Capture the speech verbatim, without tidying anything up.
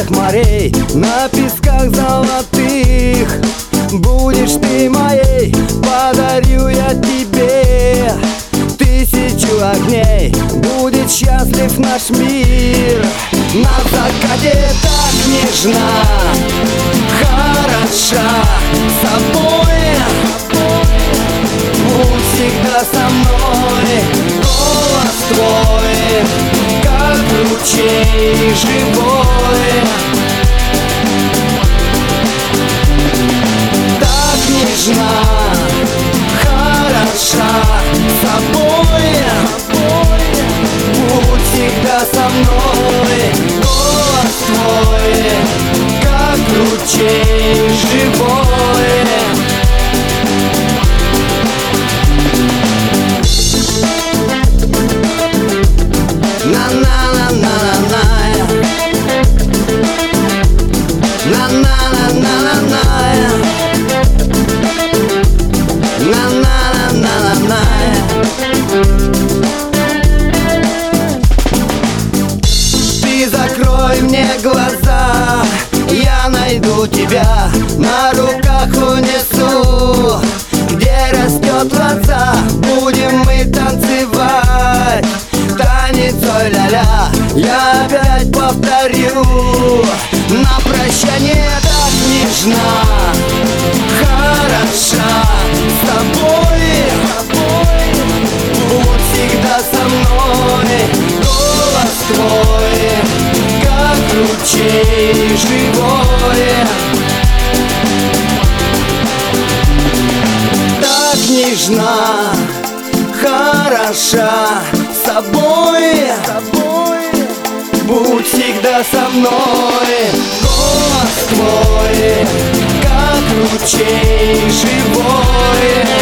всех морей, на песках золотых. Будешь ты моей, подарю я тебе тысячу огней. Будет счастлив наш мир. На закате так нежна, хороша собой. Будь всегда со мной, голос твой, как ручей живой. Так нежна, хороша собой. Будь всегда со мной, голос твой, как ручей живой. Ты закрой мне глаза, я найду тебя, на руках унесу, где растет лоза. Будем мы танцевать танец ой-ля-ля, я опять повторю. На прощание так нежна, хороша собой. Будь всегда со мной, голос твой, как ручей живой. Так нежна, хороша собой. Будь всегда со мной, голос твой, как ручей живой.